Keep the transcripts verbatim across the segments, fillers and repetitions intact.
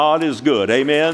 God is good. Amen.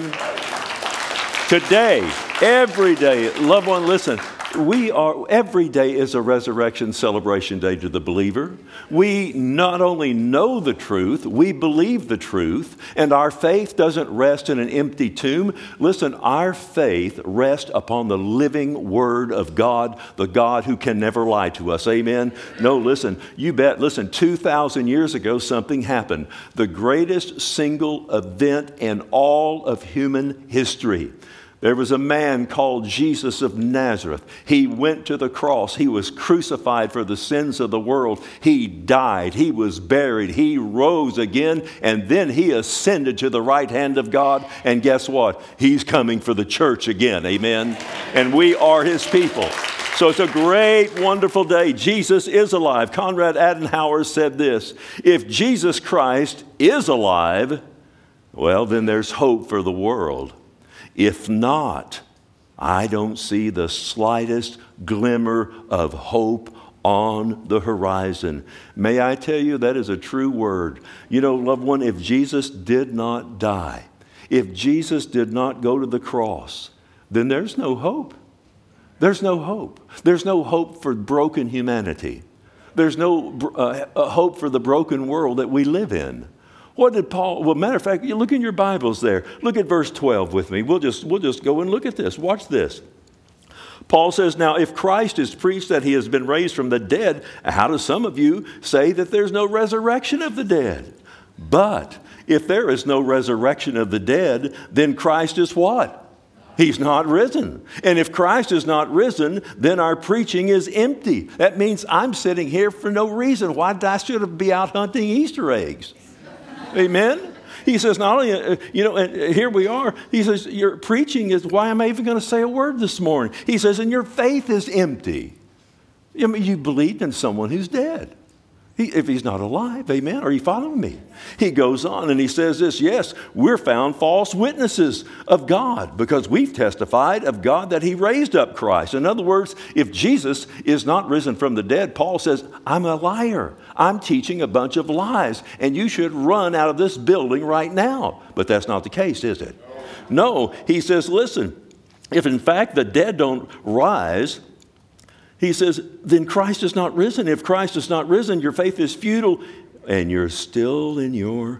Today, every day, loved one, listen. We are, every day is a resurrection celebration day to the believer. We not only know the truth, we believe the truth, and our faith doesn't rest in an empty tomb. Listen, our faith rests upon the living Word of God, the God who can never lie to us. Amen? No, listen, you bet. Listen, two thousand years ago, something happened. The greatest single event in all of human history. There was a man called Jesus of Nazareth. He went to the cross. He was crucified for the sins of the world. He died. He was buried. He rose again, and then he ascended to the right hand of God. And guess what? He's coming for the church again. Amen. And we are his people. So it's a great, wonderful day. Jesus is alive. Konrad Adenauer said this: if Jesus Christ is alive, well, then there's hope for the world. If not, I don't see the slightest glimmer of hope on the horizon. May I tell you, that is a true word. You know, loved one, if Jesus did not die, if Jesus did not go to the cross, then there's no hope. There's no hope. There's no hope for broken humanity. There's no uh, hope for the broken world that we live in. What did Paul, well, matter of fact, you look in your Bibles there. Look at verse twelve with me. We'll just, we'll just go and look at this. Watch this. Paul says, now, if Christ is preached that he has been raised from the dead, how do some of you say that there's no resurrection of the dead? But if there is no resurrection of the dead, then Christ is what? He's not risen. And if Christ is not risen, then our preaching is empty. That means I'm sitting here for no reason. Why did I should be out hunting Easter eggs? Amen? He says, not only, uh, you know, and here we are. He says, your preaching is, why am I even going to say a word this morning? He says, and your faith is empty. I mean, you believed in someone who's dead. He, if he's not alive, amen? Are you following me? He goes on and he says this, yes, we're found false witnesses of God because we've testified of God that he raised up Christ. In other words, if Jesus is not risen from the dead, Paul says, I'm a liar. I'm teaching a bunch of lies, and you should run out of this building right now. But that's not the case, is it? No, he says, listen, if in fact the dead don't rise, he says, then Christ is not risen. If Christ is not risen, your faith is futile, and you're still in your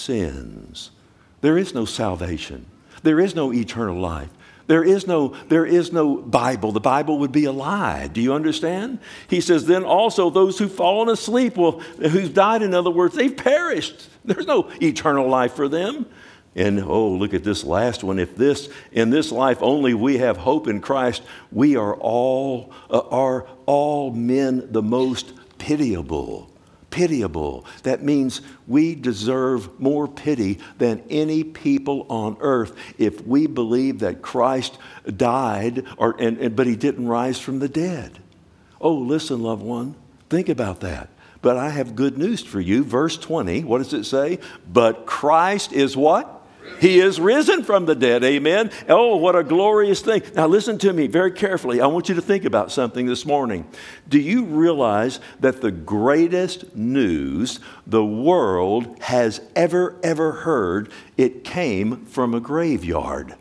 sins. There is no salvation. There is no eternal life. There is no, there is no Bible. The Bible would be a lie. Do you understand? He says, then also those who've fallen asleep, well, who've died, in other words, they've perished. There's no eternal life for them. And oh, look at this last one. If this, in this life only we have hope in Christ, we are all, uh, are all men the most pitiable. Pitiable. That means we deserve more pity than any people on earth if we believe that Christ died, or, and, and, but he didn't rise from the dead. Oh, listen, loved one, think about that. But I have good news for you. Verse twenty, what does it say? But Christ is what? He is risen from the dead. Amen. Oh, what a glorious thing. Now listen to me very carefully. I want you to think about something this morning. Do you realize that the greatest news the world has ever, ever heard, it came from a graveyard?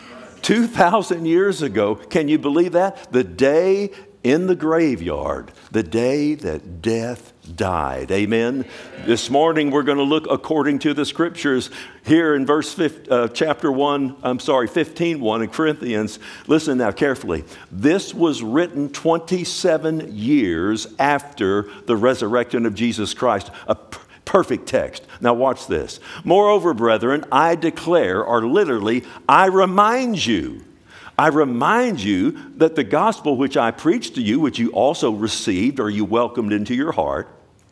two thousand years ago, can you believe that? The day in the graveyard, the day that death died. Amen. This morning we're going to look according to the scriptures here in verse fifteen, uh, chapter one, I'm sorry, fifteen one in Corinthians. Listen now carefully. This was written twenty-seven years after the resurrection of Jesus Christ. A p- perfect text. Now watch this. Moreover, brethren, I declare, or literally, I remind you, I remind you that the gospel which I preached to you, which you also received or you welcomed into your heart,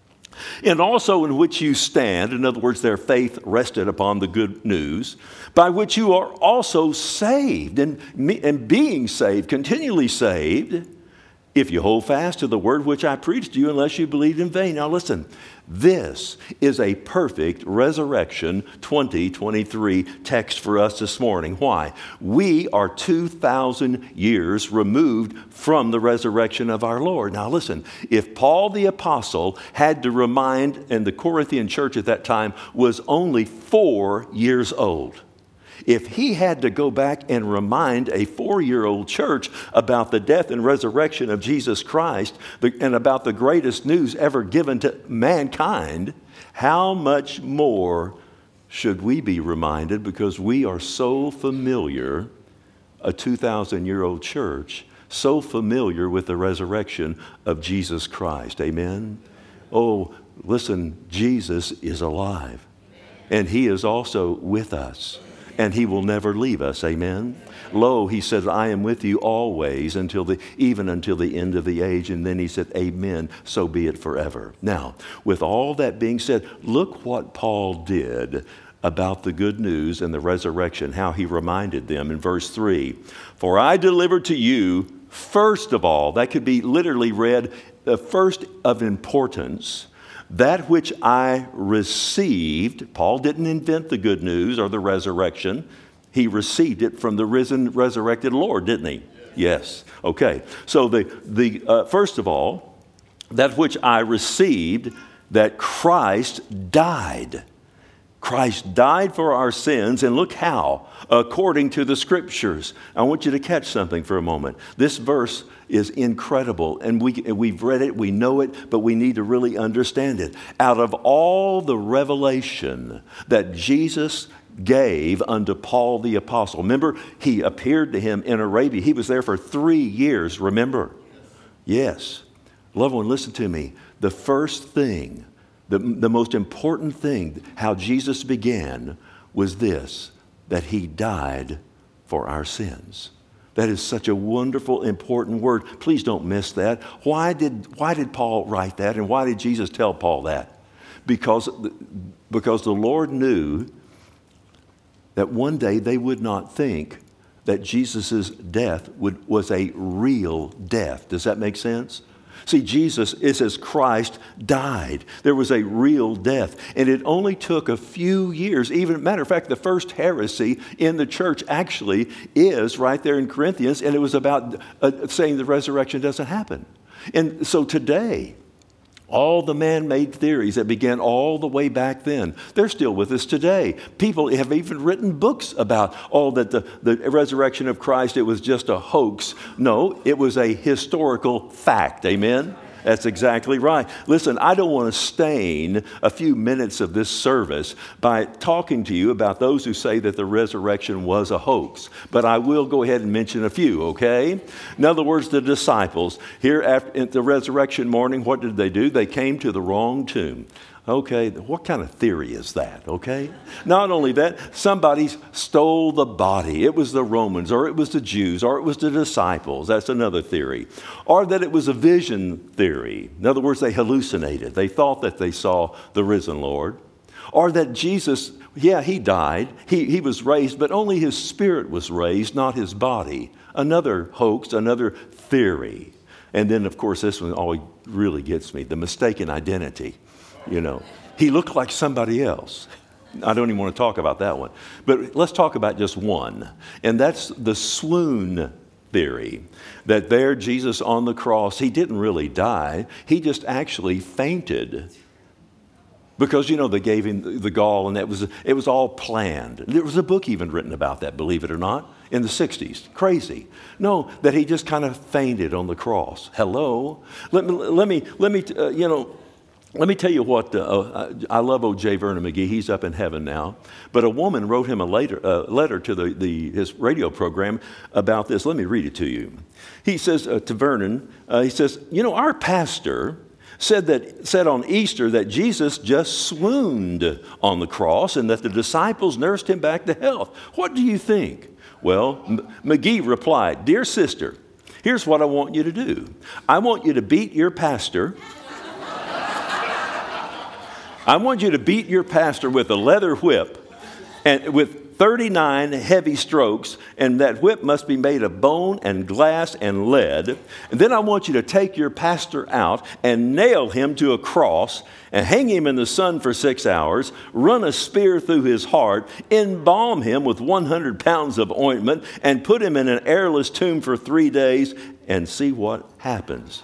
and also in which you stand, in other words, their faith rested upon the good news, by which you are also saved, and, and being saved, continually saved, if you hold fast to the word which I preached to you, unless you believed in vain. Now listen, this is a perfect Resurrection twenty twenty-three text for us this morning. Why? We are two thousand years removed from the resurrection of our Lord. Now listen, if Paul the Apostle had to remind, and the Corinthian church at that time was only four years old, if he had to go back and remind a four-year-old church about the death and resurrection of Jesus Christ and about the greatest news ever given to mankind, how much more should we be reminded, because we are so familiar, a two thousand year old church, so familiar with the resurrection of Jesus Christ. Amen? Oh, listen, Jesus is alive, and he is also with us. And he will never leave us. Amen. Lo, he says, I am with you always until the, even until the end of the age. And then he said, amen, so be it forever. Now, with all that being said, look what Paul did about the good news and the resurrection, how he reminded them in verse three. For I delivered to you, first of all, that could be literally read, the first of importance, that which I received. Paul didn't invent the good news or the resurrection. He received it from the risen, resurrected Lord, didn't he? Yes. yes. Okay. So the, the uh, first of all, that which I received, that Christ died. Christ died for our sins, and look how, according to the Scriptures. I want you to catch something for a moment. This verse is incredible, and we, we've read it, we know it, but we need to really understand it. Out of all the revelation that Jesus gave unto Paul the Apostle, remember, he appeared to him in Arabia. He was there for three years, remember? Yes. Loved one, listen to me. The first thing, the, the most important thing, how Jesus began, was this, that he died for our sins. That is such a wonderful, important word. Please don't miss that. Why did, why did Paul write that, and why did Jesus tell Paul that? Because, because the Lord knew that one day they would not think that Jesus' death would, was a real death. Does that make sense? See, Jesus, it says Christ died. There was a real death. And it only took a few years. Even, matter of fact, the first heresy in the church actually is right there in Corinthians. And it was about uh, saying the resurrection doesn't happen. And so today, all the man-made theories that began all the way back then, they're still with us today. People have even written books about, oh, that the, the resurrection of Christ, it was just a hoax. No, it was a historical fact. Amen? That's exactly right. Listen, I don't want to stain a few minutes of this service by talking to you about those who say that the resurrection was a hoax. But I will go ahead and mention a few, okay? In other words, the disciples, here after, at the resurrection morning, what did they do? They came to the wrong tomb. Okay, what kind of theory is that, okay? Not only that, somebody stole the body. It was the Romans, or it was the Jews, or it was the disciples. That's another theory. Or that it was a vision theory. In other words, they hallucinated. They thought that they saw the risen Lord. Or that Jesus, yeah, he died. He, he was raised, but only his spirit was raised, not his body. Another hoax, another theory. And then, of course, this one always really gets me, the mistaken identity. You know, he looked like somebody else. I don't even want to talk about that one. But let's talk about just one. And that's the swoon theory. That there, Jesus on the cross, he didn't really die. He just actually fainted. Because, you know, they gave him the gall, and it was, it was all planned. There was a book even written about that, believe it or not, in the sixties. Crazy. No, that he just kind of fainted on the cross. Hello? Let me, let me, let me uh, you know, Let me tell you what, uh, I love O J Vernon McGee. He's up in heaven now. But a woman wrote him a later, uh, letter to the, the, his radio program about this. Let me read it to you. He says uh, to Vernon, uh, he says, you know, our pastor said that said on Easter that Jesus just swooned on the cross and that the disciples nursed him back to health. What do you think? Well, M- McGee replied, dear sister, here's what I want you to do. I want you to beat your pastor. I want you to beat your pastor with a leather whip and with thirty-nine heavy strokes, and that whip must be made of bone and glass and lead. And then I want you to take your pastor out and nail him to a cross and hang him in the sun for six hours, run a spear through his heart, embalm him with one hundred pounds of ointment, and put him in an airless tomb for three days and see what happens.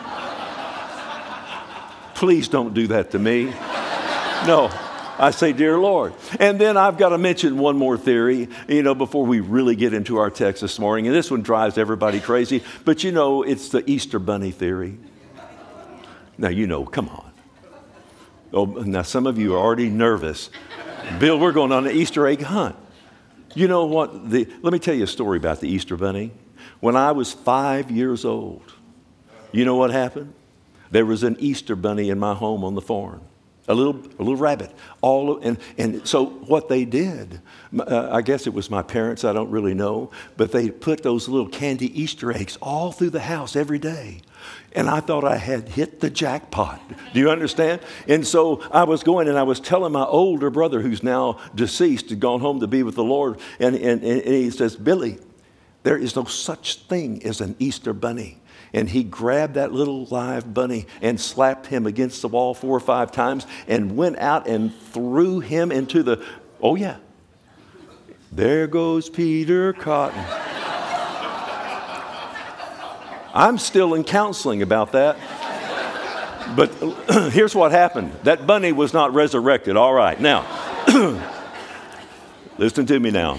Please don't do that to me. No. I say, dear Lord. And then I've got to mention one more theory, you know, before we really get into our text this morning. And this one drives everybody crazy. But, you know, it's the Easter Bunny theory. Now, you know, come on. Oh, now, some of you are already nervous. Bill, we're going on an Easter egg hunt. You know what? The, let me tell you a story about the Easter Bunny. When I was five years old, you know what happened? There was an Easter Bunny in my home on the farm. A little, a little rabbit. All and and so what they did, uh, I guess it was my parents. I don't really know, but they put those little candy Easter eggs all through the house every day, and I thought I had hit the jackpot. Do you understand? And so I was going, and I was telling my older brother, who's now deceased, had gone home to be with the Lord, and and, and he says, Billy, there is no such thing as an Easter Bunny. And he grabbed that little live bunny and slapped him against the wall four or five times and went out and threw him into the, oh yeah, there goes Peter Cotton. I'm still in counseling about that. But here's what happened. That bunny was not resurrected. All right, now, listen to me now.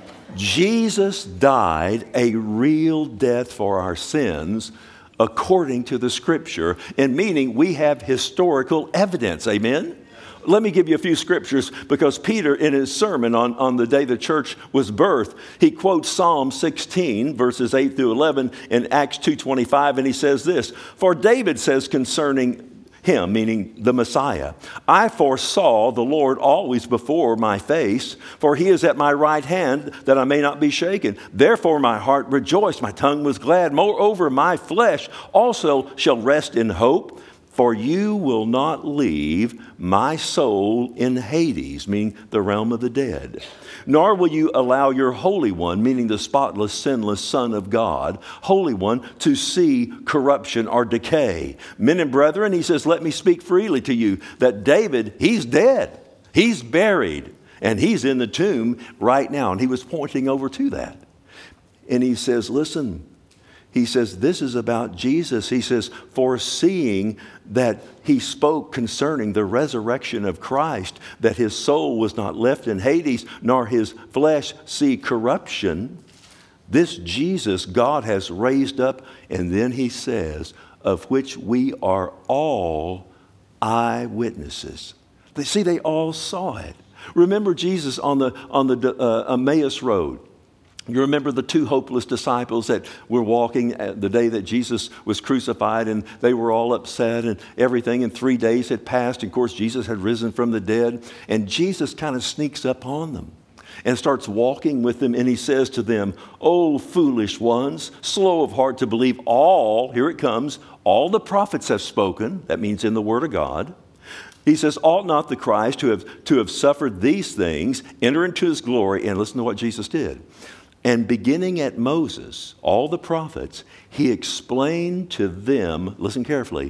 Jesus died a real death for our sins according to the Scripture, and meaning we have historical evidence. Amen? Let me give you a few scriptures, because Peter, in his sermon on, on the day the church was birthed, he quotes Psalm sixteen, verses eight through eleven, in Acts two twenty-five, and he says this, For David says concerning him, meaning the Messiah, I foresaw the Lord always before my face, for he is at my right hand, that I may not be shaken. Therefore my heart rejoiced, my tongue was glad. Moreover, my flesh also shall rest in hope, for you will not leave my soul in Hades, meaning the realm of the dead. Nor will you allow your Holy One, meaning the spotless, sinless Son of God, Holy One, to see corruption or decay. Men and brethren, he says, let me speak freely to you that David, he's dead. He's buried. And he's in the tomb right now. And he was pointing over to that. And he says, listen, he says, this is about Jesus. He says, foreseeing that he spoke concerning the resurrection of Christ, that his soul was not left in Hades, nor his flesh see corruption. This Jesus God has raised up, and then he says, of which we are all eyewitnesses. They see, they all saw it. Remember Jesus on the on the uh, Emmaus Road. You remember the two hopeless disciples that were walking the day that Jesus was crucified, and they were all upset and everything, and three days had passed. And of course, Jesus had risen from the dead, and Jesus kind of sneaks up on them and starts walking with them, and he says to them, "O foolish ones, slow of heart to believe all," here it comes, "all the prophets have spoken," that means in the Word of God. He says, "Ought not the Christ to have, to have suffered these things, enter into his glory?" And listen to what Jesus did. And beginning at Moses, all the prophets, he explained to them, listen carefully,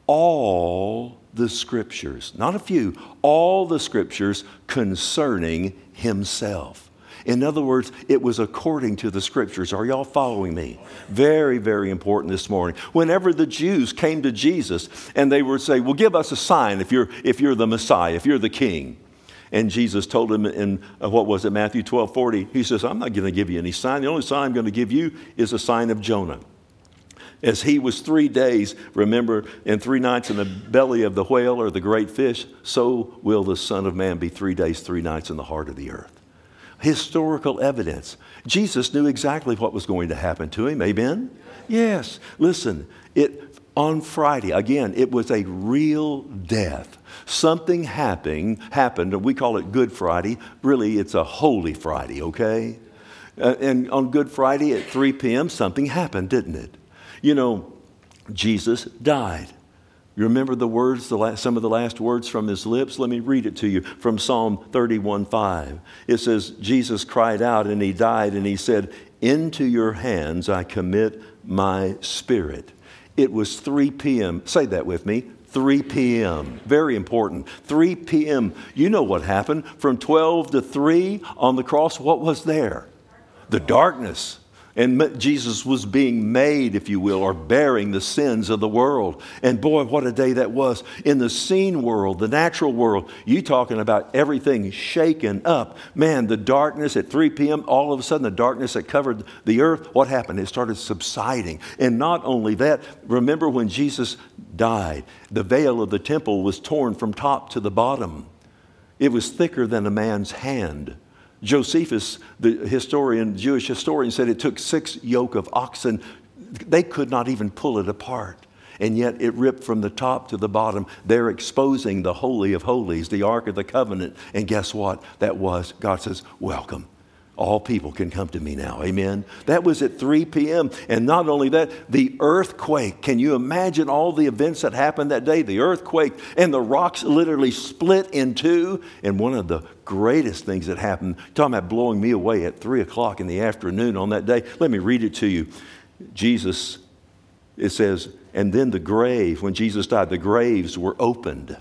all the scriptures, not a few, all the scriptures concerning himself. In other words, it was according to the scriptures. Are y'all following me? Very, very important this morning. Whenever the Jews came to Jesus and they would say, well, give us a sign if you're, if you're the Messiah, if you're the king. And Jesus told him in, uh, what was it, Matthew twelve forty, he says, I'm not going to give you any sign. The only sign I'm going to give you is a sign of Jonah. As he was three days, remember, and three nights in the belly of the whale or the great fish, so will the Son of Man be three days, three nights in the heart of the earth. Historical evidence. Jesus knew exactly what was going to happen to him. Amen? Yes. Listen, it on Friday, again, it was a real death. Something happened, happened, and we call it Good Friday. Really, it's a Holy Friday, okay? Uh, and on Good Friday at three p.m., something happened, didn't it? You know, Jesus died. You remember the words, the last, some of the last words from his lips? Let me read it to you from Psalm thirty-one five. It says, Jesus cried out and he died and he said, into your hands I commit my spirit. It was three p.m. Say that with me. three p.m. Very important. three p.m. You know what happened. From twelve to three on the cross, what was there? The darkness. And Jesus was being made, if you will, or bearing the sins of the world. And boy, what a day that was. In the seen world, the natural world, you talking about everything shaken up. Man, the darkness at three p.m., all of a sudden the darkness that covered the earth, what happened? It started subsiding. And not only that, remember when Jesus died, the veil of the temple was torn from top to the bottom. It was thicker than a man's hand. Josephus, the historian, Jewish historian, said it took six yoke of oxen. They could not even pull it apart. And yet it ripped from the top to the bottom. They're exposing the Holy of Holies, the Ark of the Covenant. And guess what? That was, God says, welcome. All people can come to me now. Amen. That was at three p.m. And not only that, the earthquake. Can you imagine all the events that happened that day? The earthquake and the rocks literally split in two. And one of the greatest things that happened, talking about blowing me away at three o'clock in the afternoon on that day. Let me read it to you. Jesus, it says, and then the grave, when Jesus died, the graves were opened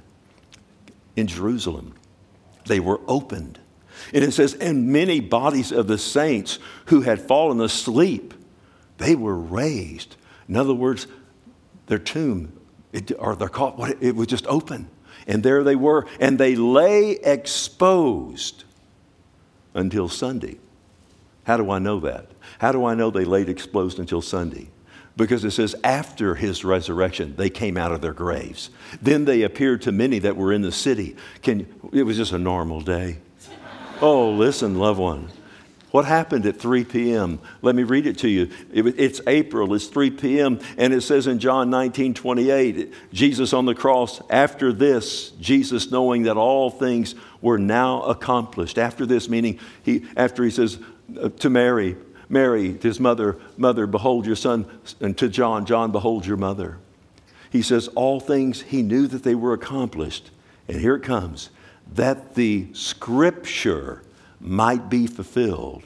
in Jerusalem. They were opened. And it says, and many bodies of the saints who had fallen asleep, they were raised. In other words, their tomb, it, or their coffin, it was just open. And there they were. And they lay exposed until Sunday. How do I know that? How do I know they laid exposed until Sunday? Because it says after his resurrection, they came out of their graves. Then they appeared to many that were in the city. Can, it was just a normal day. Oh, listen, loved one. What happened at three p.m.? Let me read it to you. It, it's April, it's three p.m., and it says in John nineteen twenty-eight, Jesus on the cross, after this, Jesus knowing that all things were now accomplished. After this, meaning he, after he says to Mary, Mary, to his mother, mother, behold your son, and to John, John, behold your mother. He says all things, he knew that they were accomplished. And here it comes. That the scripture might be fulfilled,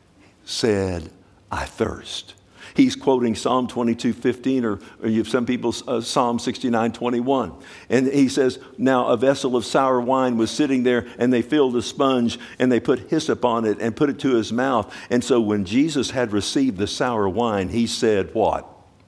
said, I thirst. He's quoting Psalm twenty-two fifteen, or, or you have some people, uh, Psalm sixty-nine twenty-one. And he says, now a vessel of sour wine was sitting there, and they filled a sponge, and they put hyssop on it, and put it to his mouth. And so when Jesus had received the sour wine, he said, what?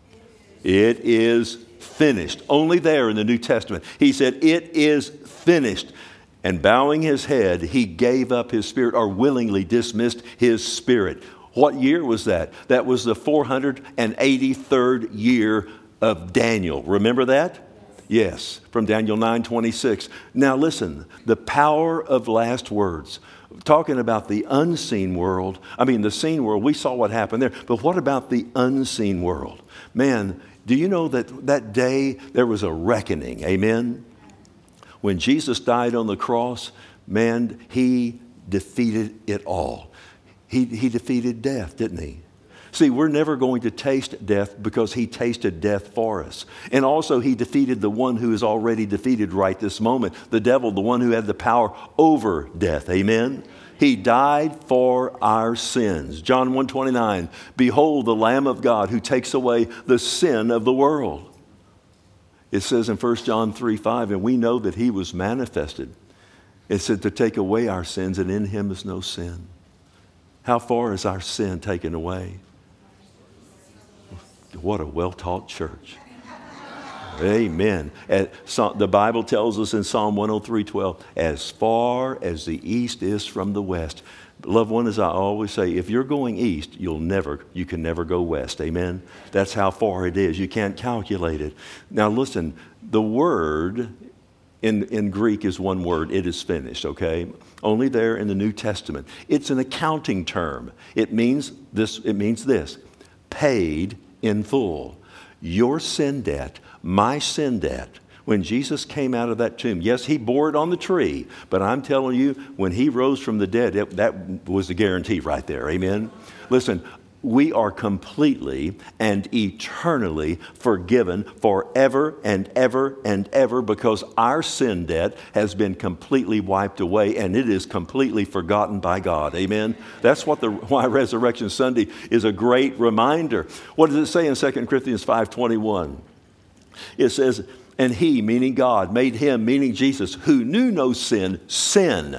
It is finished. Only there in the New Testament. He said, it is finished. And bowing his head, he gave up his spirit, or willingly dismissed his spirit. What year was that? That was the four hundred eighty-third year of Daniel. Remember that? Yes, from Daniel nine twenty-six. Now listen, the power of last words. Talking about the unseen world. I mean, the seen world, we saw what happened there. But what about the unseen world? Man, do you know that that day there was a reckoning? Amen? When Jesus died on the cross, man, he defeated it all. He, he defeated death, didn't he? See, we're never going to taste death because he tasted death for us. And also he defeated the one who is already defeated right this moment, the devil, the one who had the power over death. Amen? He died for our sins. John one twenty-nine, behold the Lamb of God who takes away the sin of the world. It says in First John three five, and we know that he was manifested. It said to take away our sins, and in him is no sin. How far is our sin taken away? What a well-taught church. Amen. The Bible tells us in Psalm one oh three twelve, as far as the east is from the west. Loved one, as I always say, if you're going east, you'll never, you can never go west. Amen? That's how far it is. You can't calculate it. Now listen, the word in, in Greek is one word. It is finished, okay? Only there in the New Testament. It's an accounting term. It means this, it means this, paid in full. Your sin debt, my sin debt, when Jesus came out of that tomb, yes, he bore it on the tree, but I'm telling you, when he rose from the dead, it, that was the guarantee right there. Amen? Listen, we are completely and eternally forgiven forever and ever and ever, because our sin debt has been completely wiped away and it is completely forgotten by God. Amen? That's what the, why Resurrection Sunday is a great reminder. What does it say in Second Corinthians five twenty-one? It says, and he, meaning God, made him, meaning Jesus, who knew no sin, sin.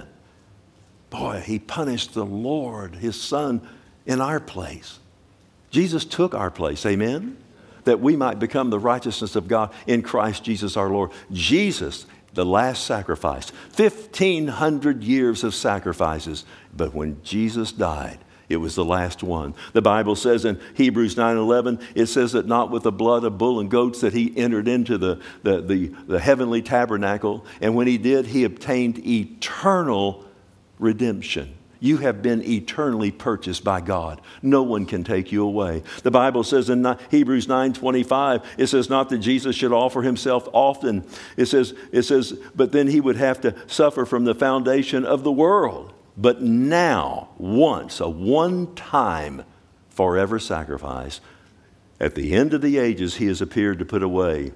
Boy, he punished the Lord, his Son, in our place. Jesus took our place, amen? That we might become the righteousness of God in Christ Jesus our Lord. Jesus, the last sacrifice. fifteen hundred years of sacrifices. But when Jesus died, it was the last one. The Bible says in Hebrews nine eleven, it says that not with the blood of bull and goats that he entered into the, the, the, the heavenly tabernacle. And when he did, he obtained eternal redemption. You have been eternally purchased by God. No one can take you away. The Bible says in Hebrews nine twenty-five, it says not that Jesus should offer himself often. It says, it says, but then he would have to suffer from the foundation of the world. But now, once, a one-time forever sacrifice, at the end of the ages, he has appeared to put away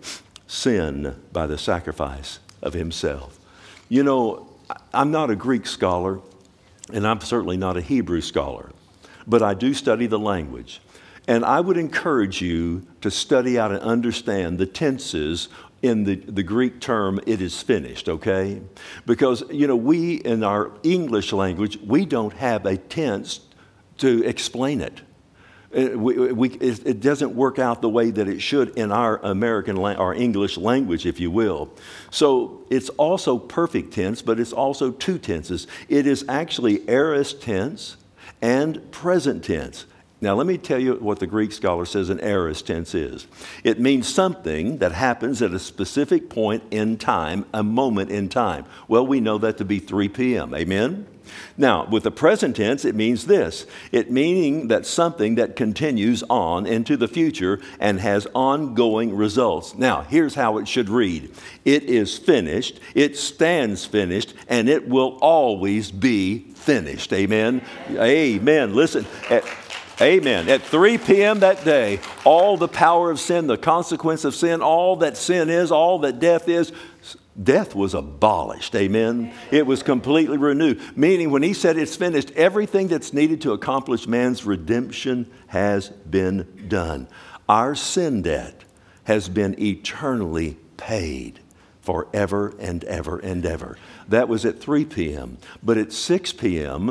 sin by the sacrifice of himself. You know, I'm not a Greek scholar, and I'm certainly not a Hebrew scholar, but I do study the language. And I would encourage you to study out and understand the tenses in the, the Greek term, it is finished, okay? Because, you know, we in our English language, we don't have a tense to explain it. It, we, we, it doesn't work out the way that it should in our American, our English language, if you will. So it's also perfect tense, but it's also two tenses. It is actually aorist tense and present tense. Now, let me tell you what the Greek scholar says an aorist tense is. It means something that happens at a specific point in time, a moment in time. Well, we know that to be three p.m., amen? Now, with the present tense, it means this. It meaning that something that continues on into the future and has ongoing results. Now, here's how it should read. It is finished, it stands finished, and it will always be finished. Amen? Amen. Listen, at, amen. At three p.m. that day, all the power of sin, the consequence of sin, all that sin is, all that death is, death was abolished, amen? It was completely renewed. Meaning when he said it's finished, everything that's needed to accomplish man's redemption has been done. Our sin debt has been eternally paid forever and ever and ever. That was at three p.m. But at six p.m.,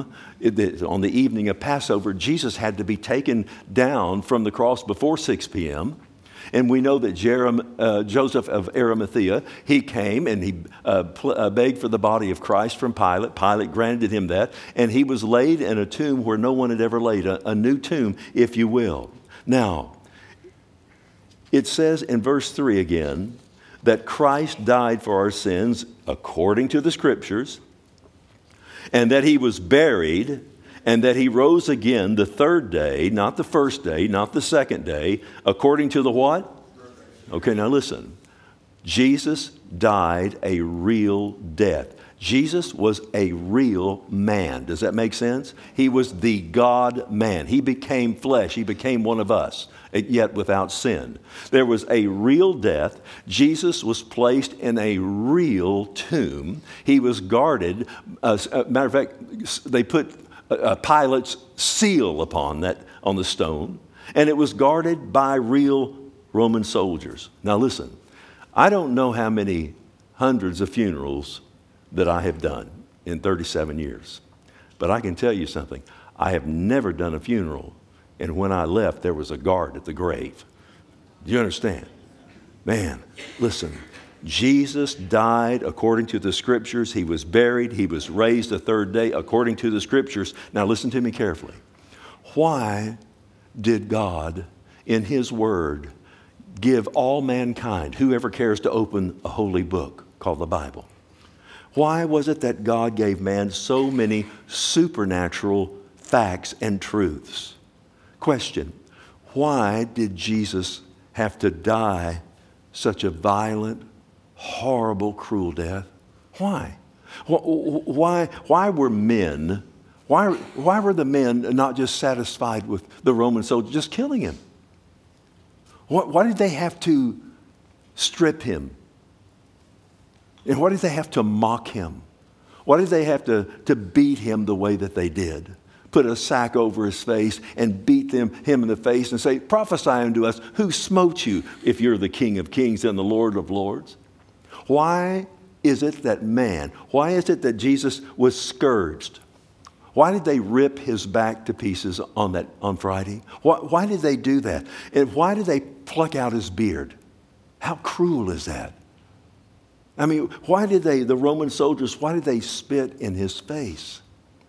on the evening of Passover, Jesus had to be taken down from the cross before six p.m., and we know that Jerem, uh, Joseph of Arimathea, he came and he uh, pl- uh, begged for the body of Christ from Pilate. Pilate granted him that. And he was laid in a tomb where no one had ever laid, a, a new tomb, if you will. Now, it says in verse three again, that Christ died for our sins according to the Scriptures, and that he was buried, and that he rose again the third day, not the first day, not the second day, according to the what? Okay, now listen. Jesus died a real death. Jesus was a real man. Does that make sense? He was the God-man. He became flesh. He became one of us, yet without sin. There was a real death. Jesus was placed in a real tomb. He was guarded. Uh, matter of fact, they put a Pilate's seal upon that, on the stone, and it was guarded by real Roman soldiers. Now listen, I don't know how many hundreds of funerals that I have done in thirty-seven years, but I can tell you something. I have never done a funeral, and when I left, there was a guard at the grave. Do you understand? Man, listen. Jesus died according to the Scriptures. He was buried. He was raised the third day according to the Scriptures. Now listen to me carefully. Why did God, in His Word, give all mankind, whoever cares to open a holy book called the Bible, why was it that God gave man so many supernatural facts and truths? Question, why did Jesus have to die such a violent, horrible, cruel death? Why? Why, why were men Why, why were the men not just satisfied with the Roman soldiers just killing him? Why, why did they have to strip him? And why did they have to mock him? Why did they have to, to beat him the way that they did? Put a sack over his face and beat them, him in the face and say, prophesy unto us, who smote you if you're the King of Kings and the Lord of Lords? Why is it that man, why is it that Jesus was scourged? Why did they rip his back to pieces on that on Friday? Why, why did they do that? And why did they pluck out his beard? How cruel is that? I mean, why did they, the Roman soldiers, why did they spit in his face?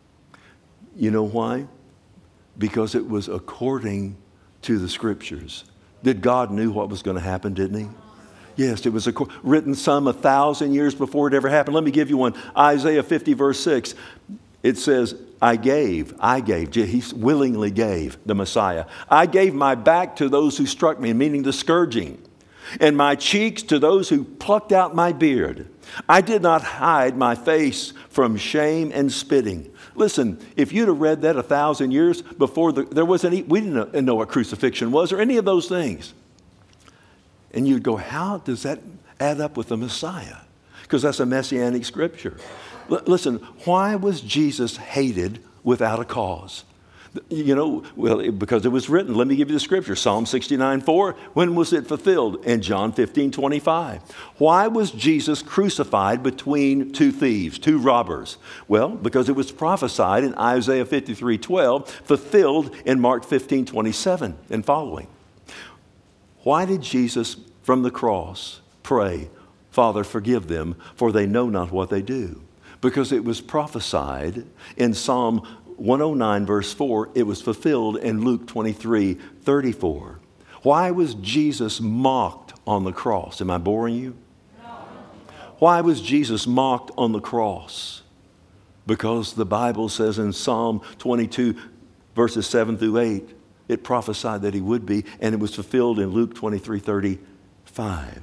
You know why? Because it was according to the Scriptures. Did God knew what was going to happen, didn't he? Yes, it was a, written some a thousand years before it ever happened. Let me give you one. Isaiah fifty, verse six. It says, I gave, I gave, he willingly gave the Messiah. I gave my back to those who struck me, meaning the scourging, and my cheeks to those who plucked out my beard. I did not hide my face from shame and spitting. Listen, if you'd have read that a thousand years before, the, there wasn't any, we didn't know what crucifixion was or any of those things. And you'd go, how does that add up with the Messiah? Because that's a messianic scripture. L- listen, why was Jesus hated without a cause? You know, well, because it was written. Let me give you the scripture. Psalm sixty-nine, four. When was it fulfilled? In John fifteen, twenty-five. Why was Jesus crucified between two thieves, two robbers? Well, because it was prophesied in Isaiah fifty-three, twelve, fulfilled in Mark fifteen, twenty-seven and following. Why did Jesus from the cross pray, Father, forgive them, for they know not what they do? Because it was prophesied in Psalm one oh nine, verse four. It was fulfilled in Luke twenty-three, thirty-four. Why was Jesus mocked on the cross? Am I boring you? No. Why was Jesus mocked on the cross? Because the Bible says in Psalm twenty-two, verses seven through eight, it prophesied that he would be, and it was fulfilled in Luke twenty-three, thirty-five.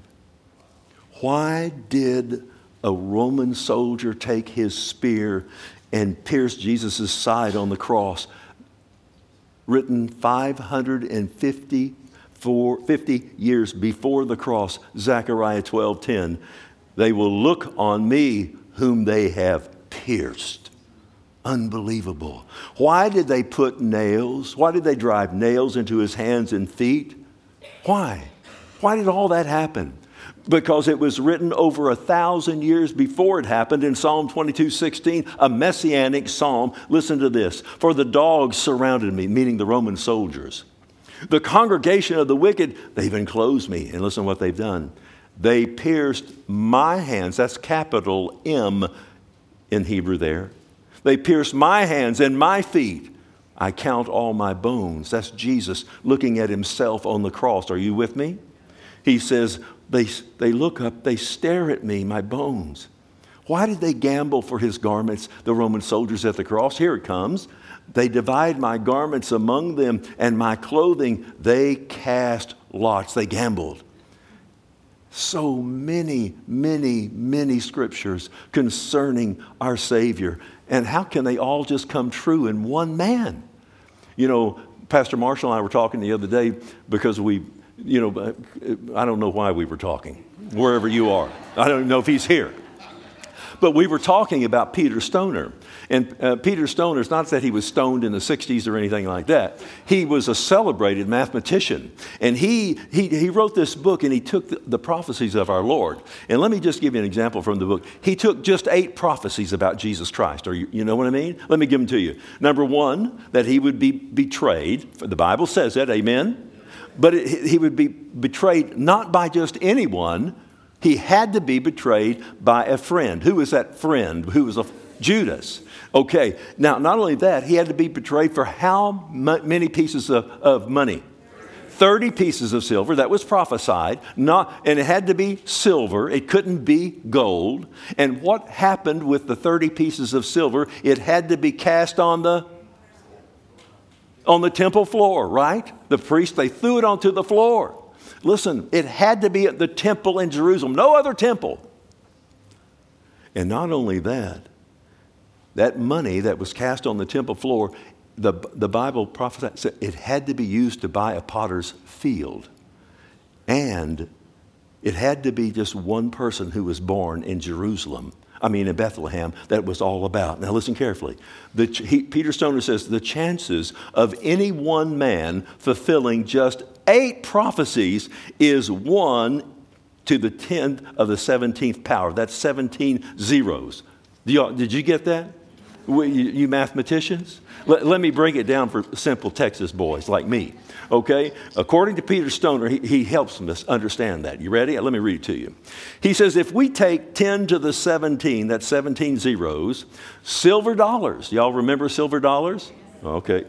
Why did a Roman soldier take his spear and pierce Jesus' side on the cross? Written five hundred fifty, fifty years before the cross, Zechariah twelve, ten. They will look on me whom they have pierced. Unbelievable. Why did they put nails? Why did they drive nails into his hands and feet? Why? Why did all that happen? Because it was written over a thousand years before it happened in Psalm twenty-two, sixteen, a messianic psalm. Listen to this. For the dogs surrounded me, meaning the Roman soldiers. The congregation of the wicked, they've enclosed me. And listen to what they've done. They pierced my hands. That's capital M in Hebrew there. They pierced my hands and my feet. I count all my bones. That's Jesus looking at himself on the cross. Are you with me? He says, they, they look up, they stare at me, my bones. Why did they gamble for his garments, the Roman soldiers at the cross? Here it comes. They divide my garments among them, and my clothing they cast lots. They gambled. So many, many, many scriptures concerning our Savior. And how can they all just come true in one man? You know, Pastor Marshall and I were talking the other day because we, you know, I don't know why we were talking, wherever you are. I don't know if he's here. But we were talking about Peter Stoner. And uh, Peter Stoner, it's not that he was stoned in the sixties or anything like that. He was a celebrated mathematician. And he he, he wrote this book, and he took the, the prophecies of our Lord. And let me just give you an example from the book. He took just eight prophecies about Jesus Christ. Or you, you know what I mean? Let me give them to you. Number one, that he would be betrayed. The Bible says that, amen? But it, he would be betrayed not by just anyone. He had to be betrayed by a friend. Who was that friend? Who was a Judas? Okay, now not only that, he had to be betrayed for how many pieces of, of money? thirty pieces of silver. That was prophesied. Not, and it had to be silver. It couldn't be gold. And what happened with the thirty pieces of silver? It had to be cast on the on the temple floor, right? The priest, they threw it onto the floor. Listen, it had to be at the temple in Jerusalem, no other temple. And not only that, that money that was cast on the temple floor, the, the Bible prophesied said it had to be used to buy a potter's field. And it had to be just one person who was born in Jerusalem. I mean, in Bethlehem, that was all about. Now listen carefully. The, he, Peter Stoner says the chances of any one man fulfilling just eight prophecies is one to the tenth of the seventeenth power. That's seventeen zeros. Did you get that? You, you mathematicians? Let, let me bring it down for simple Texas boys like me. Okay? According to Peter Stoner, he, he helps us understand that. You ready? Let me read it to you. He says, if we take ten to the seventeen, that's seventeen zeros, silver dollars. Y'all remember silver dollars? Okay.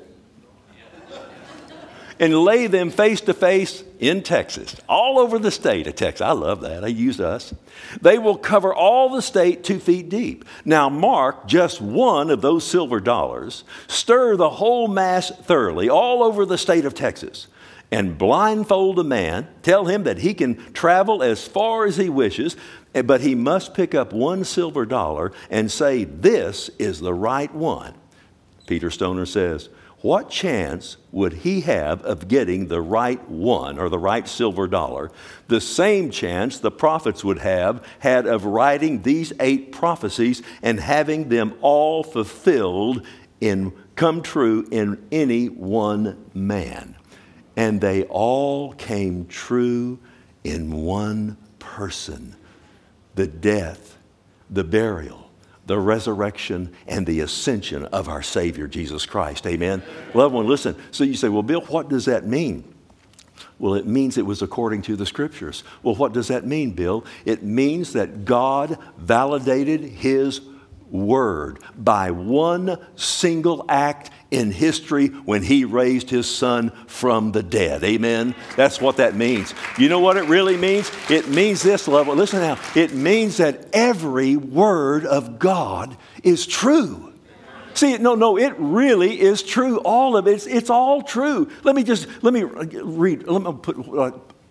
And lay them face to face in Texas, all over the state of Texas. I love that. I use us. They will cover all the state two feet deep. Now mark just one of those silver dollars, stir the whole mass thoroughly all over the state of Texas, and blindfold a man, tell him that he can travel as far as he wishes, but he must pick up one silver dollar and say, this is the right one. Peter Stoner says, what chance would he have of getting the right one or the right silver dollar? The same chance the prophets would have had of writing these eight prophecies and having them all fulfilled in come true in any one man. And they all came true in one person. The death, the burial, the resurrection, and the ascension of our Savior, Jesus Christ. Amen? Loved one, listen. So you say, well, Bill, what does that mean? Well, it means it was according to the Scriptures. Well, what does that mean, Bill? It means that God validated His Word by one single act in history when He raised His Son from the dead. Amen? That's what that means. You know what it really means? It means this, level. Listen now. It means that every word of God is true. See, no, no, it really is true. All of it. It's, it's all true. Let me just, let me read. Let me put, uh,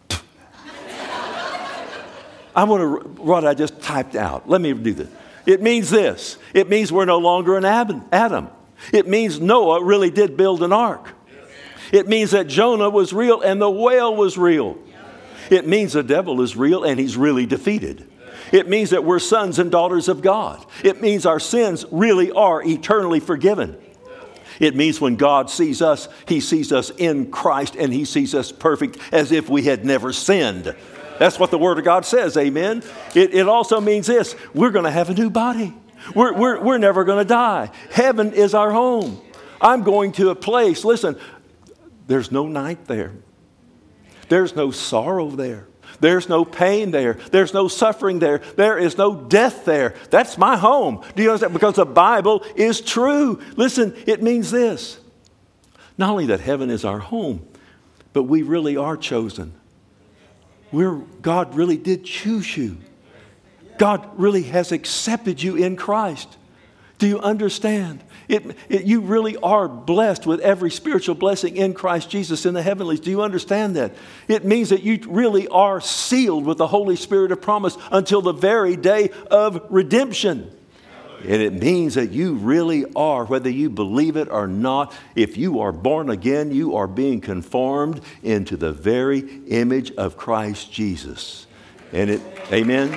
I want to, what I just typed out. Let me do this. It means this. It means we're no longer an Adam. It means Noah really did build an ark. It means that Jonah was real and the whale was real. It means the devil is real and he's really defeated. It means that we're sons and daughters of God. It means our sins really are eternally forgiven. It means when God sees us, He sees us in Christ and He sees us perfect as if we had never sinned. That's what the Word of God says, amen? It, it also means this, we're going to have a new body. We're, we're, we're never going to die. Heaven is our home. I'm going to a place, listen, there's no night there. There's no sorrow there. There's no pain there. There's no suffering there. There is no death there. That's my home. Do you understand? Because the Bible is true. Listen, it means this. Not only that heaven is our home, but we really are chosen. We're, God really did choose you. God really has accepted you in Christ. Do you understand? It, it, you really are blessed with every spiritual blessing in Christ Jesus in the heavenlies. Do you understand that? It means that you really are sealed with the Holy Spirit of promise until the very day of redemption. And it means that you really are, whether you believe it or not, if you are born again, you are being conformed into the very image of Christ Jesus. And it, amen?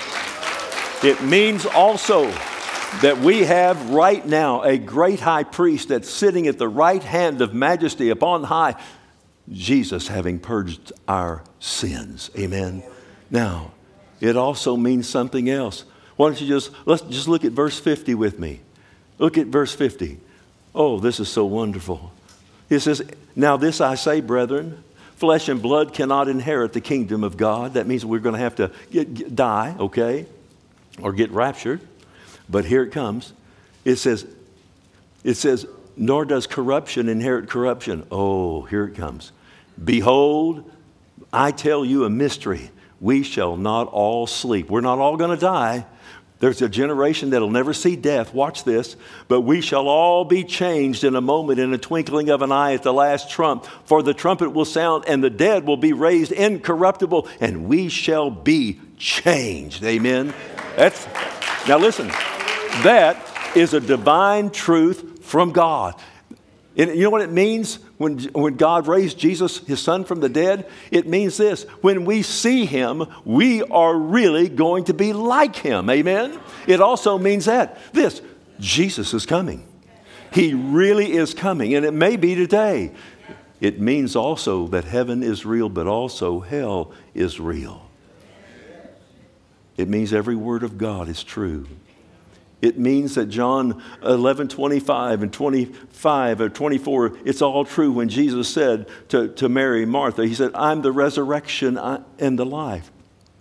It means also that we have right now a great high priest that's sitting at the right hand of majesty upon high, Jesus having purged our sins. Amen? Now, it also means something else. Why don't you just, let's just look at verse fifty with me. Look at verse fifty. Oh, this is so wonderful. It says, now this I say, brethren, flesh and blood cannot inherit the kingdom of God. That means we're going to have to get, get, die, okay, or get raptured. But here it comes. It says, it says, nor does corruption inherit corruption. Oh, here it comes. Behold, I tell you a mystery. We shall not all sleep. We're not all going to die. There's a generation that'll never see death. Watch this. But we shall all be changed in a moment, in a twinkling of an eye at the last trump. For the trumpet will sound and the dead will be raised incorruptible and we shall be changed. Amen. That's, now listen, that is a divine truth from God. And you know what it means when, when God raised Jesus, his son, from the dead? It means this: when we see him, we are really going to be like him. Amen? It also means that this: Jesus is coming. He really is coming, and it may be today. It means also that heaven is real, but also hell is real. It means every word of God is true. It means that John eleven twenty-five and twenty-five or twenty-four, it's all true when Jesus said to, to Mary, Martha, he said, I'm the resurrection and the life.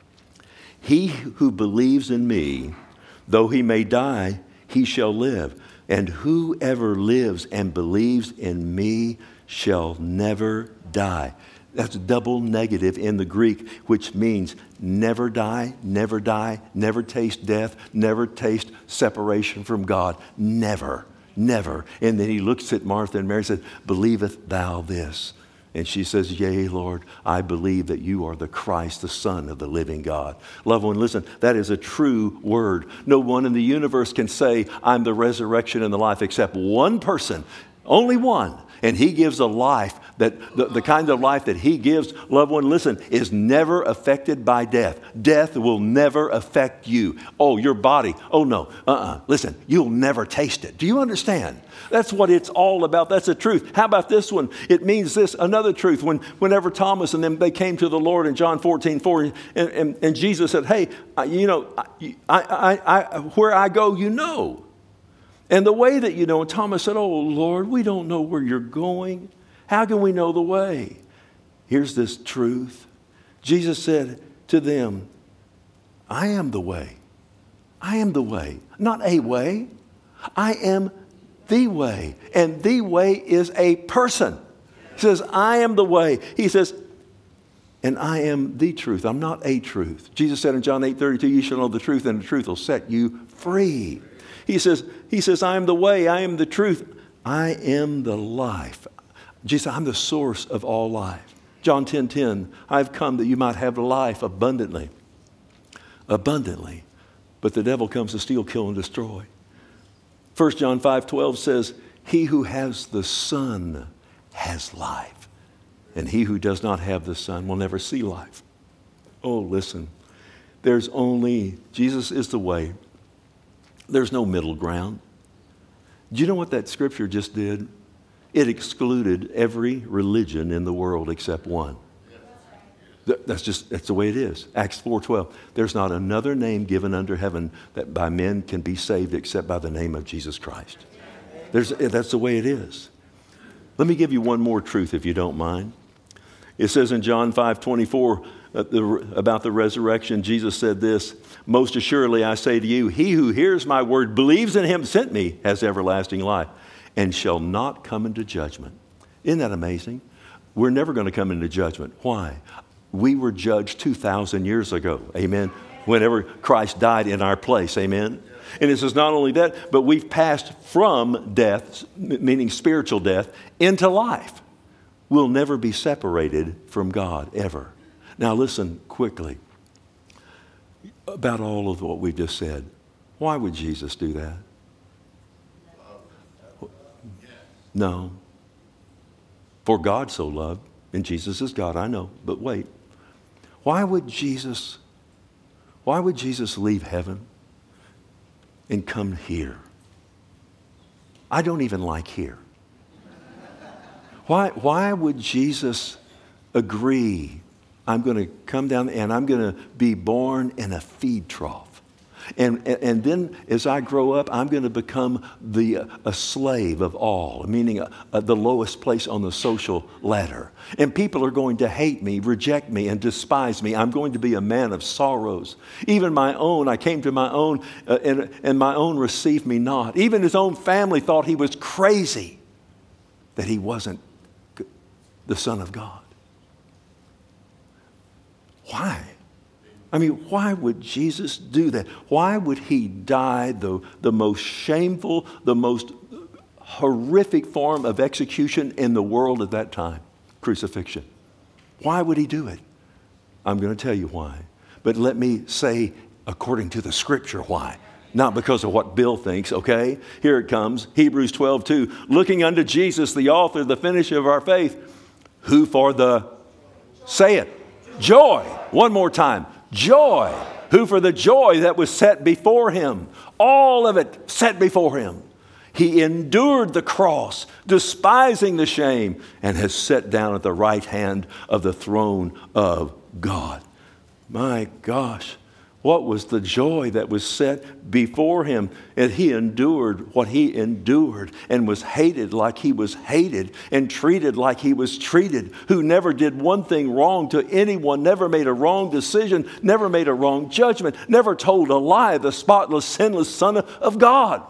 He who believes in me, though he may die, he shall live. And whoever lives and believes in me shall never die. That's double negative in the Greek, which means never die, never die, never taste death, never taste separation from God. Never, never. And then he looks at Martha and Mary and says, believeth thou this? And she says, yea, Lord, I believe that you are the Christ, the Son of the living God. Loved one, listen, that is a true word. No one in the universe can say, I'm the resurrection and the life, except one person, only one. And he gives a life that the, the kind of life that he gives, loved one, listen, is never affected by death. Death will never affect you. Oh, your body. Oh, no. Uh-uh. Listen, you'll never taste it. Do you understand? That's what it's all about. That's the truth. How about this one? It means this, another truth. When, whenever Thomas and them, they came to the Lord in John fourteen four, and, and, and Jesus said, hey, you know, I, I, I, where I go, you know. And the way that you know, and Thomas said, oh, Lord, we don't know where you're going. How can we know the way? Here's this truth. Jesus said to them, I am the way. I am the way. Not a way. I am the way. And the way is a person. He says, I am the way. He says, and I am the truth. I'm not a truth. Jesus said in John eight thirty-two, you shall know the truth, and the truth will set you free. He says, he says, I am the way, I am the truth, I am the life. Jesus, I'm the source of all life. John ten ten, I've come that you might have life abundantly. Abundantly. But the devil comes to steal, kill, and destroy. First John five twelve says, he who has the Son has life. And he who does not have the Son will never see life. Oh, listen, there's only, Jesus is the way. There's no middle ground. Do you know what that scripture just did? It excluded every religion in the world except one. That's just, that's the way it is. Acts four twelve. There's not another name given under heaven that by men can be saved except by the name of Jesus Christ. There's, that's the way it is. Let me give you one more truth if you don't mind. It says in John five twenty-four, Uh, the, about the resurrection, Jesus said this, most assuredly I say to you, he who hears my word, believes in him sent me, has everlasting life, and shall not come into judgment. Isn't that amazing? We're never going to come into judgment. Why? We were judged two thousand years ago, amen, whenever Christ died in our place, amen. And it says not only that, but we've passed from death, meaning spiritual death, into life. We'll never be separated from God, ever. Now listen quickly about all of what we just said. Why would Jesus do that? No. For God so loved, and Jesus is God, I know, but wait. Why would Jesus, why would Jesus leave heaven and come here? I don't even like here. Why, why would Jesus agree, I'm going to come down and I'm going to be born in a feed trough. And, and, and then as I grow up, I'm going to become the, uh, a slave of all, meaning uh, uh, the lowest place on the social ladder. And people are going to hate me, reject me, and despise me. I'm going to be a man of sorrows. Even my own, I came to my own, uh, and, and my own received me not. Even his own family thought he was crazy, that he wasn't the Son of God. Why? I mean, why would Jesus do that? Why would he die the, the most shameful, the most horrific form of execution in the world at that time? Crucifixion. Why would he do it? I'm going to tell you why. But let me say, according to the scripture, why. not because of what Bill thinks, okay? Here it comes, Hebrews twelve two. Looking unto Jesus, the author, the finisher of our faith, who for the, say it, joy. One more time, joy. Who for the joy that was set before him, all of it set before him. He endured the cross, despising the shame, and has sat down at the right hand of the throne of God. My gosh, what was the joy that was set before him? And he endured what he endured and was hated like he was hated and treated like he was treated, who never did one thing wrong to anyone, never made a wrong decision, never made a wrong judgment, never told a lie, the spotless, sinless Son of God.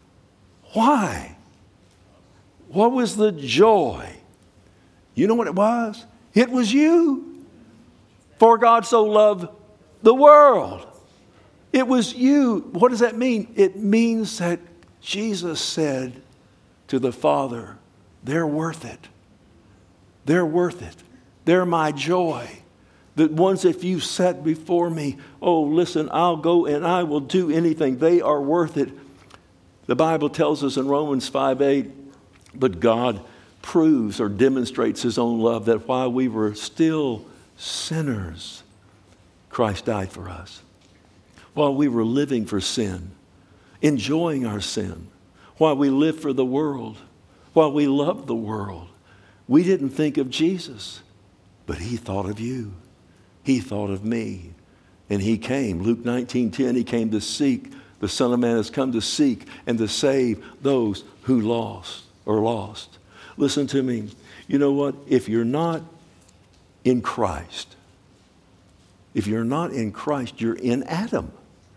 Why? What was the joy? You know what it was? It was you. For God so loved the world. It was you. What does that mean? It means that Jesus said to the Father, they're worth it. They're worth it. They're my joy. The ones that you set before me, oh, listen, I'll go and I will do anything. They are worth it. The Bible tells us in Romans five eight, but God proves or demonstrates his own love that while we were still sinners, Christ died for us. While we were living for sin, enjoying our sin, while we lived for the world, while we loved the world, we didn't think of Jesus, but he thought of you. He thought of me. And he came. Luke nineteen ten, he came to seek. The Son of Man has come to seek and to save those who lost or lost. Listen to me. You know what? If you're not in Christ, if you're not in Christ, you're in Adam.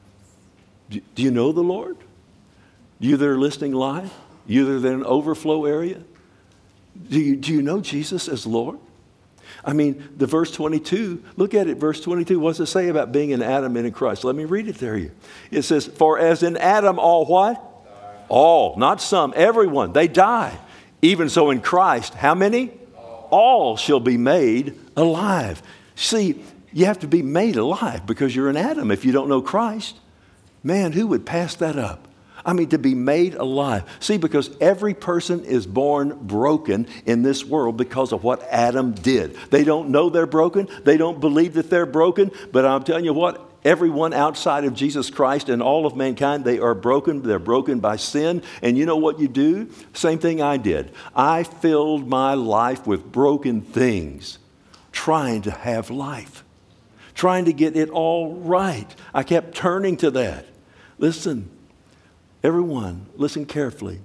Do you know the Lord? You that are listening live? You that are in an overflow area? Do you, do you know Jesus as Lord? I mean, the verse twenty-two, look at it, verse twenty-two. What does it say about being in Adam and in Christ? Let me read it there. You. It says, for as in Adam all what? Die. All, not some, everyone, they die. Even so in Christ, how many? All. All shall be made alive. See, you have to be made alive because you're in Adam if you don't know Christ. Man, who would pass that up? I mean, to be made alive. See, because every person is born broken in this world because of what Adam did. They don't know they're broken. They don't believe that they're broken. But I'm telling you what, everyone outside of Jesus Christ and all of mankind, they are broken. They're broken by sin. And you know what you do? Same thing I did. I filled my life with broken things, trying to have life, trying to get it all right. I kept turning to that. Listen, everyone, listen carefully.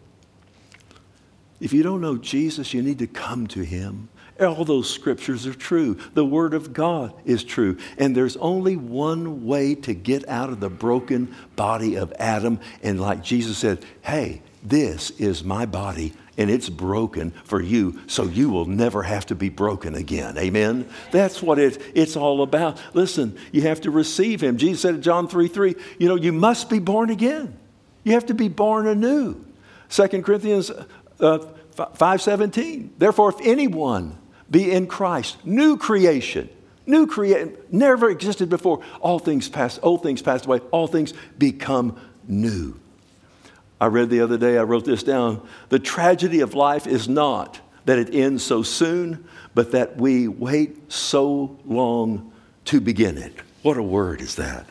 If you don't know Jesus, you need to come to him. All those scriptures are true. The Word of God is true. And there's only one way to get out of the broken body of Adam. And like Jesus said, hey, this is my body and it's broken for you, so you will never have to be broken again. Amen? That's what it, it's all about. Listen, you have to receive him. Jesus said in John three three, you know, you must be born again. You have to be born anew. Second Corinthians uh, five seventeen. Therefore, if anyone be in Christ, new creation, new creation, never existed before. All things passed, old things passed away. All things become new. I read the other day, I wrote this down. The tragedy of life is not that it ends so soon, but that we wait so long to begin it. What a word is that?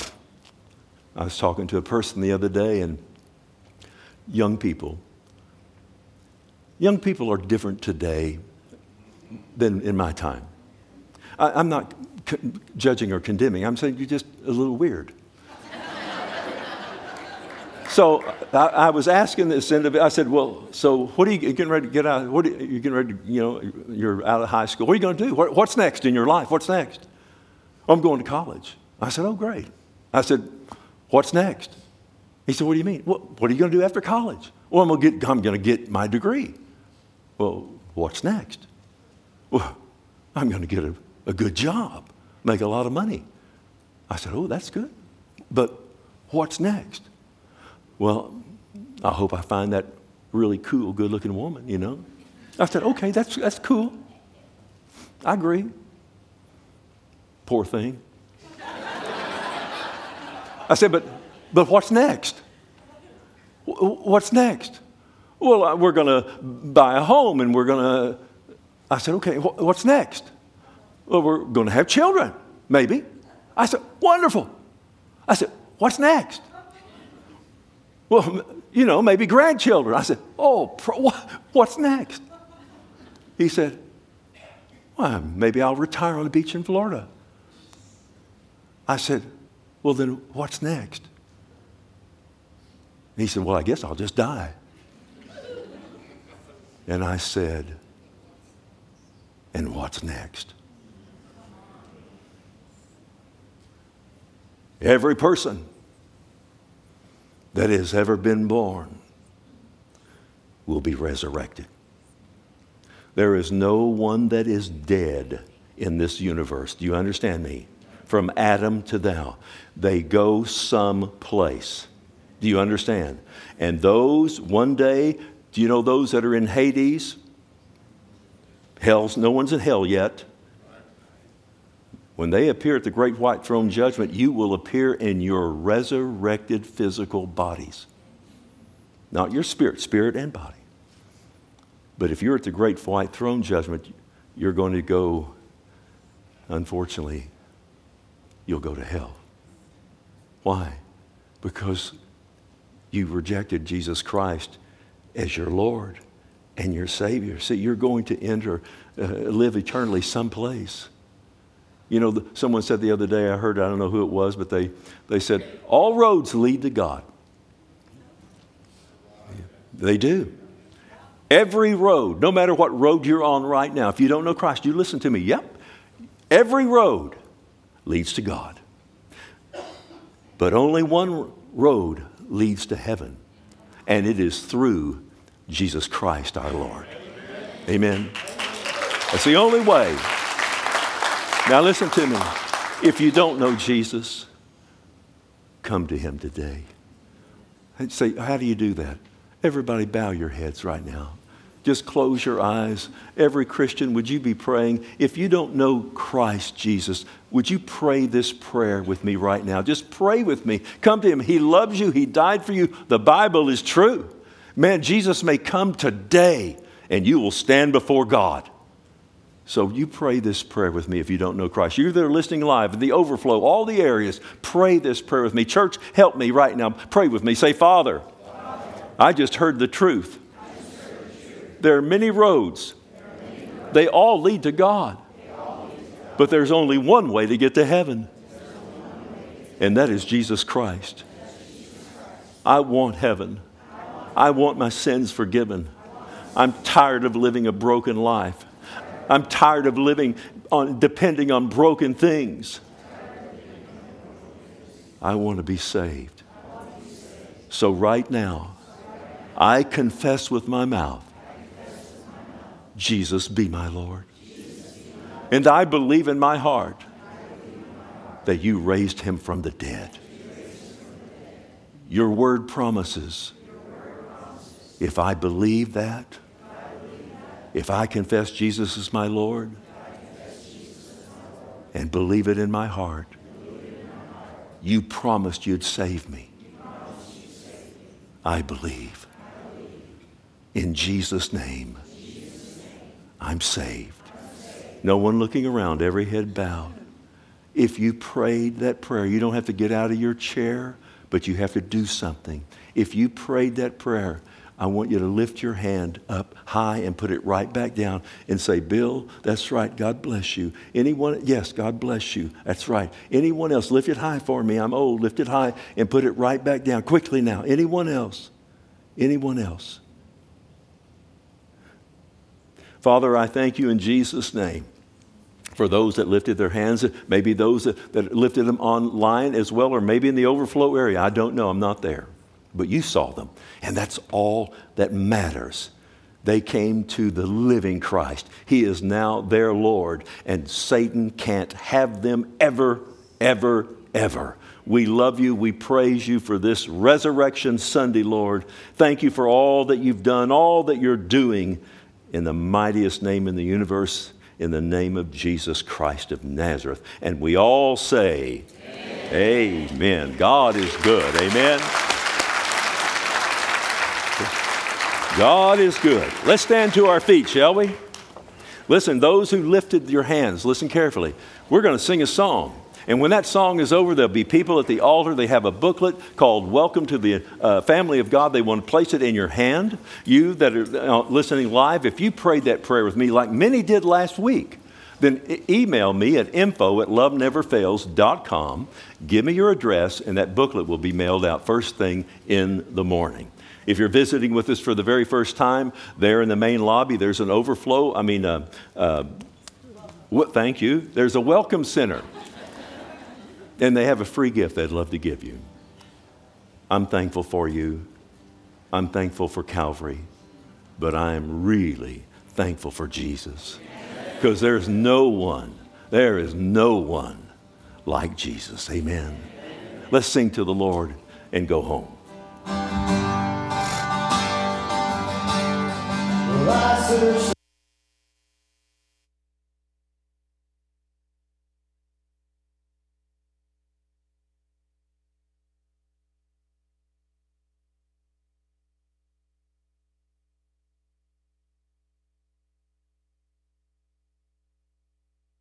I was talking to a person the other day, and young people. Young people are different today than in my time. I, I'm not c- judging or condemning. I'm saying you're just a little weird. So I, I was asking this individual, I said, well, so what are you getting ready to get out? What are you, you're getting ready to, you know, you're out of high school. What are you going to do? What, what's next in your life? What's next? I'm going to college. I said, oh, great. I said, what's next? He said, what do you mean? What, what are you going to do after college? Well, I'm going to get, I'm going to get my degree. Well, what's next? Well, I'm going to get a, a good job, make a lot of money. I said, oh, that's good. But what's next? Well, I hope I find that really cool, good-looking woman, you know. I said, okay, that's that's cool. I agree. Poor thing. I said, but But what's next? What's next? Well, we're going to buy a home and we're going to... I said, okay, what's next? Well, we're going to have children, maybe. I said, wonderful. I said, what's next? Well, you know, maybe grandchildren. I said, oh, what's next? He said, well, maybe I'll retire on the beach in Florida. I said, well, then what's next? He said, well, I guess I'll just die. And I said, and what's next? Every person that has ever been born will be resurrected. There is no one that is dead in this universe. Do you understand me? From Adam to thou, they go someplace. Do you understand? And those, one day, do you know those that are in Hades? Hell's, no one's in hell yet. When they appear at the great white throne judgment, you will appear in your resurrected physical bodies. Not your spirit, spirit and body. But if you're at the great white throne judgment, you're going to go, unfortunately, you'll go to hell. Why? Because you rejected Jesus Christ as your Lord and your Savior. See, you're going to enter, uh, live eternally someplace. You know, the, someone said the other day, I heard, I don't know who it was, but they, they said, all roads lead to God. They do. Every road, no matter what road you're on right now, if you don't know Christ, you listen to me. Yep. Every road leads to God. But only one road leads to heaven, and it is through Jesus Christ our Lord. Amen. That's the only way. Now listen to me. If you don't know Jesus, come to him today. I'd say, how do you do that? Everybody bow your heads right now. Just close your eyes. Every Christian, would you be praying? If you don't know Christ Jesus, would you pray this prayer with me right now? Just pray with me. Come to him. He loves you. He died for you. The Bible is true. Man, Jesus may come today and you will stand before God. So you pray this prayer with me if you don't know Christ. You that are listening live, the overflow, all the areas, pray this prayer with me. Church, help me right now. Pray with me. Say, Father, Father, I just heard the truth. There are many roads. They all lead to God. But there's only one way to get to heaven. And that is Jesus Christ. I want heaven. I want my sins forgiven. I'm tired of living a broken life. I'm tired of living on depending on broken things. I want to be saved. So right now, I confess with my mouth, Jesus be my Lord. And I believe in my heart that you raised him from the dead. Your word promises, if I believe that, if I confess Jesus is my Lord and believe it in my heart, you promised you'd save me. I believe. In Jesus' name, I'm saved. No one looking around, every head bowed. If you prayed that prayer, you don't have to get out of your chair, but you have to do something. If you prayed that prayer, I want you to lift your hand up high and put it right back down and say, Bill, that's right. God bless you. Anyone? Yes, God bless you. That's right. Anyone else? Lift it high for me. I'm old. Lift it high and put it right back down. Quickly now. Anyone else? Anyone else? Father, I thank you in Jesus' name for those that lifted their hands, maybe those that, that lifted them online as well, or maybe in the overflow area. I don't know. I'm not there. But you saw them. And that's all that matters. They came to the living Christ. He is now their Lord. And Satan can't have them ever, ever, ever. We love you. We praise you for this Resurrection Sunday, Lord. Thank you for all that you've done, all that you're doing in the mightiest name in the universe, in the name of Jesus Christ of Nazareth. And we all say, Amen. Amen. God is good. Amen. God is good. Let's stand to our feet, shall we? Listen, those who lifted your hands, listen carefully. We're going to sing a song. And when that song is over, there'll be people at the altar. They have a booklet called Welcome to the uh, Family of God. They want to place it in your hand. You that are uh, listening live, if you prayed that prayer with me like many did last week, then e- email me at info at love never fails dot com. Give me your address, and that booklet will be mailed out first thing in the morning. If you're visiting with us for the very first time, there in the main lobby, there's an overflow. I mean, uh, uh, what, thank you. There's a welcome center. And they have a free gift they'd love to give you. I'm thankful for you. I'm thankful for Calvary. But I am really thankful for Jesus. Because there's no one, there is no one like Jesus. Amen. Let's sing to the Lord and go home. Well, I searched